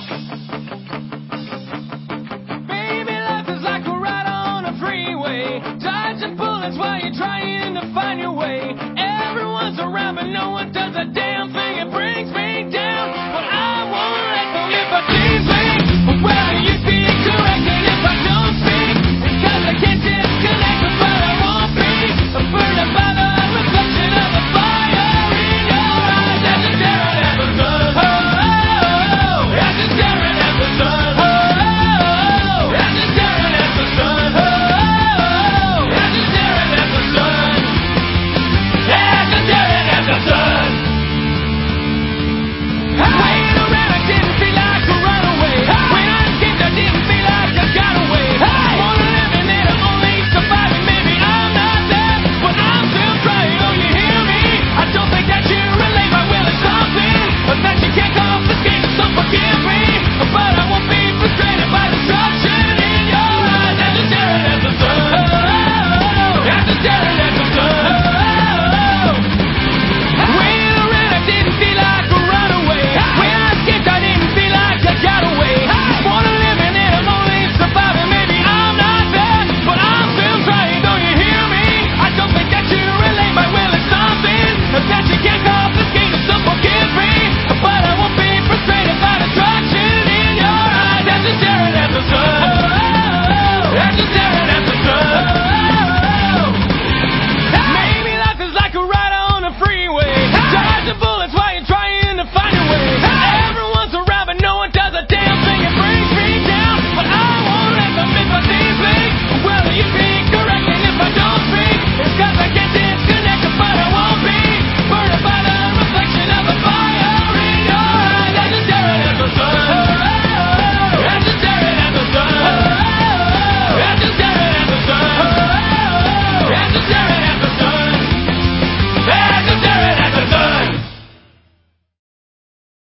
Baby, life is like a ride on a freeway, dodging bullets while you're trying to find your way. Everyone's around, but no one does a damn thing. It brings me